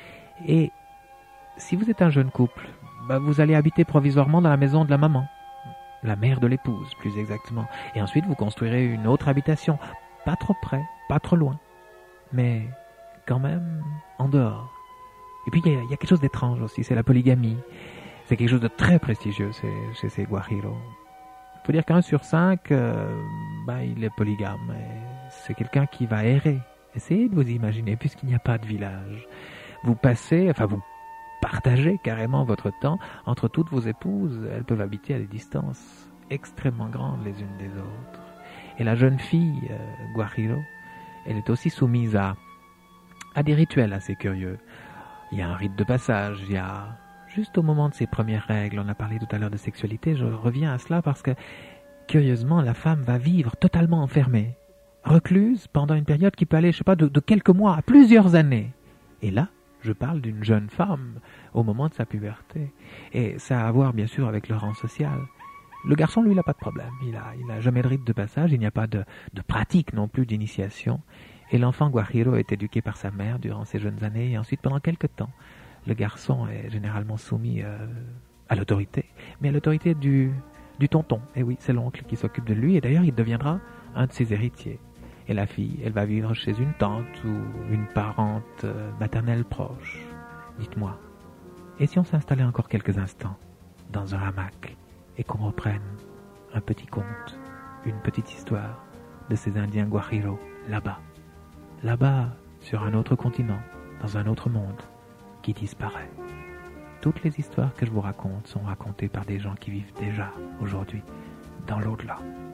Et si vous êtes un jeune couple, bah, vous allez habiter provisoirement dans la maison de la maman, la mère de l'épouse plus exactement, et ensuite vous construirez une autre habitation, pas trop près, pas trop loin, mais quand même en dehors. Et puis il y, y a quelque chose d'étrange aussi, c'est la polygamie. C'est quelque chose de très prestigieux chez, chez ces Guajiro. Il faut dire qu'un sur cinq, euh, ben, il est polygame. C'est quelqu'un qui va errer. Essayez de vous imaginer, puisqu'il n'y a pas de village. Vous passez, enfin vous partagez carrément votre temps entre toutes vos épouses. Elles peuvent habiter à des distances extrêmement grandes les unes des autres. Et la jeune fille, euh, Guajiro, elle est aussi soumise à, à des rituels assez curieux. Il y a un rite de passage, il y a... Juste au moment de ses premières règles, on a parlé tout à l'heure de sexualité, je reviens à cela parce que, curieusement, la femme va vivre totalement enfermée, recluse pendant une période qui peut aller, je sais pas, de, de quelques mois à plusieurs années. Et là, je parle d'une jeune femme au moment de sa puberté. Et ça a à voir, bien sûr, avec le rang social. Le garçon, lui, il n'a pas de problème. Il a, il n'a jamais de rite de passage, il n'y a pas de, de pratique non plus d'initiation. Et l'enfant Guajiro est éduqué par sa mère durant ses jeunes années et ensuite pendant quelques temps. Le garçon est généralement soumis euh, à l'autorité, mais à l'autorité du, du tonton. Et oui, c'est l'oncle qui s'occupe de lui, et d'ailleurs il deviendra un de ses héritiers. Et la fille, elle va vivre chez une tante ou une parente euh, maternelle proche. Dites-moi, et si on s'installait encore quelques instants dans un hamac et qu'on reprenne un petit conte, une petite histoire de ces Indiens Guajiro là-bas, là-bas sur un autre continent, dans un autre monde, qui disparaît. toutes les histoires que je vous raconte sont racontées par des gens qui vivent déjà aujourd'hui dans l'au-delà.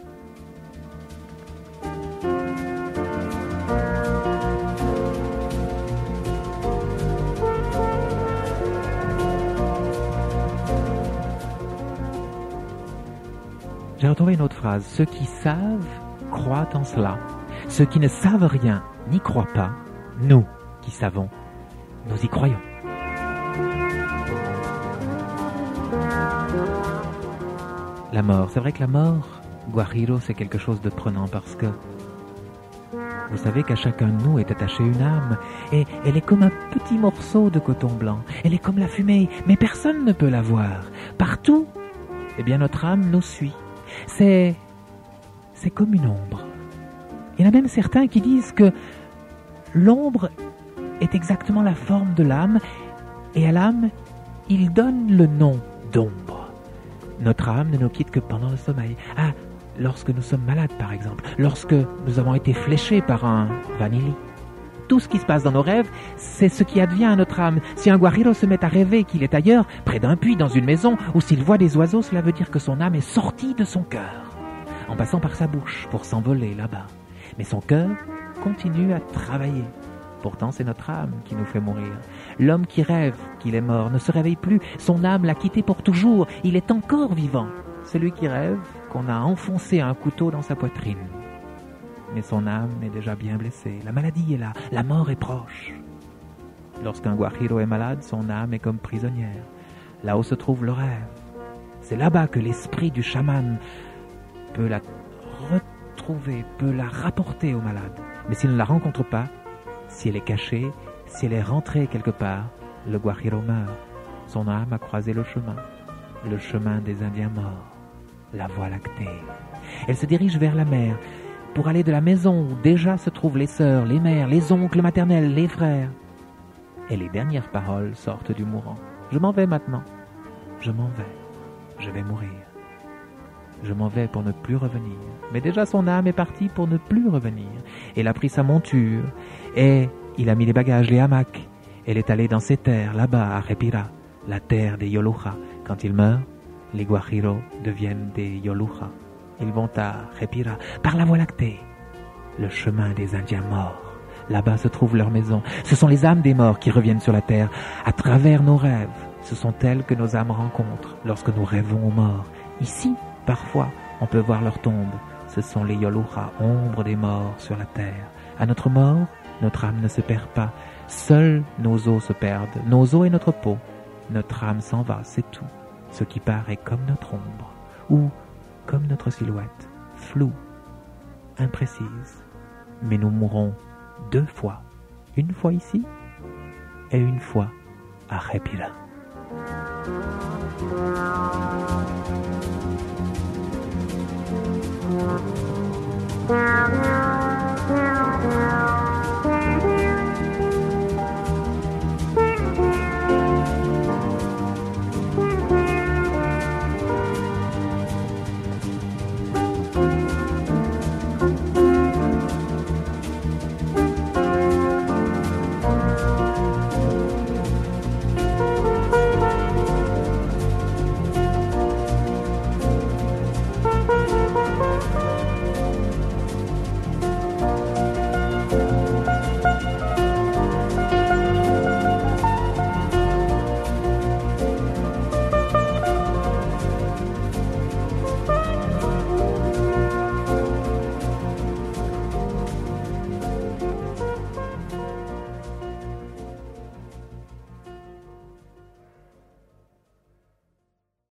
J'ai retrouvé une autre phrase. Ceux qui savent croient en cela. Ceux qui ne savent rien n'y croient pas. Nous qui savons, nous y croyons. La mort. C'est vrai que la mort, Guajiro, c'est quelque chose de prenant parce que vous savez qu'à chacun de nous est attachée une âme et elle est comme un petit morceau de coton blanc. Elle est comme la fumée, mais personne ne peut la voir. Partout, eh bien notre âme nous suit. C'est, c'est comme une ombre. Il y en a même certains qui disent que l'ombre est exactement la forme de l'âme et à l'âme, il donne le nom d'ombre. Notre âme ne nous quitte que pendant le sommeil. Ah, lorsque nous sommes malades par exemple, lorsque nous avons été fléchés par un vanili. Tout ce qui se passe dans nos rêves, c'est ce qui advient à notre âme. Si un guajiro se met à rêver qu'il est ailleurs, près d'un puits, dans une maison, ou s'il voit des oiseaux, cela veut dire que son âme est sortie de son cœur, en passant par sa bouche pour s'envoler là-bas. Mais son cœur continue à travailler. Pourtant, c'est notre âme qui nous fait mourir. L'homme qui rêve qu'il est mort ne se réveille plus. Son âme l'a quitté pour toujours. Il est encore vivant. Celui qui rêve qu'on a enfoncé un couteau dans sa poitrine. Mais son âme est déjà bien blessée. La maladie est là, la mort est proche. Lorsqu'un guajiro est malade, son âme est comme prisonnière. Là où se trouve le rêve. C'est là-bas que l'esprit du chaman peut la retrouver, peut la rapporter au malade. Mais s'il ne la rencontre pas, si elle est cachée, si elle est rentrée quelque part, le guajiro meurt. Son âme a croisé le chemin, le chemin des Indiens morts, la voie lactée. Elle se dirige vers la mer, pour aller de la maison où déjà se trouvent les sœurs, les mères, les oncles maternels, les frères. Et les dernières paroles sortent du mourant. Je m'en vais maintenant. Je m'en vais. Je vais mourir. Je m'en vais pour ne plus revenir. Mais déjà son âme est partie pour ne plus revenir. Elle a pris sa monture et il a mis les bagages, les hamacs. Elle est allée dans ces terres, là-bas, à Repira, la terre des Yoluja. Quand il meurt, les guajiros deviennent des Yoluja. Ils vont à Repira, par la voie lactée, le chemin des Indiens morts. Là-bas se trouve leur maison. Ce sont les âmes des morts qui reviennent sur la terre. À travers nos rêves, ce sont elles que nos âmes rencontrent lorsque nous rêvons aux morts. Ici, parfois, on peut voir leur tombe. Ce sont les Yoluja, ombres des morts sur la terre. À notre mort, notre âme ne se perd pas. Seuls nos os se perdent, nos os et notre peau. Notre âme s'en va, c'est tout. Ce qui part est comme notre ombre, ou comme notre silhouette, floue, imprécise. Mais nous mourrons deux fois, une fois ici et une fois à Repira. Wow.